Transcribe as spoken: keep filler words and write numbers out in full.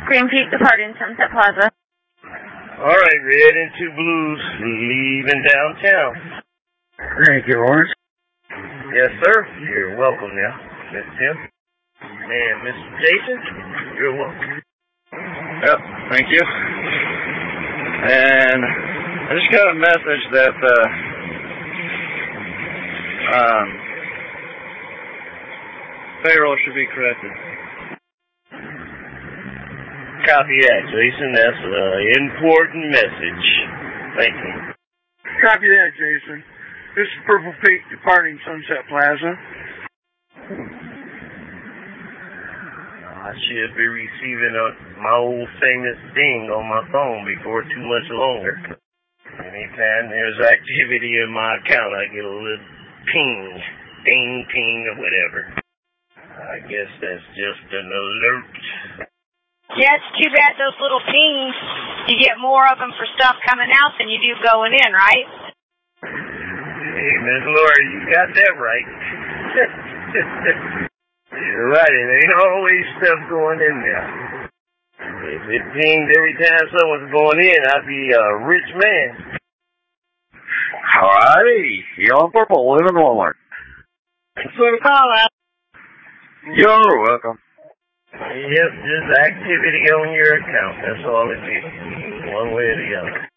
Green Peak departing Sunset Plaza. All right, red and two blues, leaving downtown. Thank you, Lawrence. Yes, sir. You're welcome now, Mister Tim. And Mister Jason, you're welcome. Yep, thank you. And I just got a message that uh, um, payroll should be corrected. Copy that, Jason. That's an important message. Thank you. Copy that, Jason. This is Purple Peak departing Sunset Plaza. I should be receiving a, my old famous ding on my phone before too much longer. Anytime there's activity in my account, I get a little ping, ding, ping, or whatever. I guess that's just an alert. Yeah, it's too bad those little pings, you get more of them for stuff coming out than you do going in, right? Hey, Miss Laura, you got that right. You're right, it ain't always stuff going in there. If it pinged every time someone's going in, I'd be a rich man. Alrighty, you're on Purple, live in Walmart. Thanks for the call out. You're welcome. Yep, just activity on your account. That's all it is. One way or the other.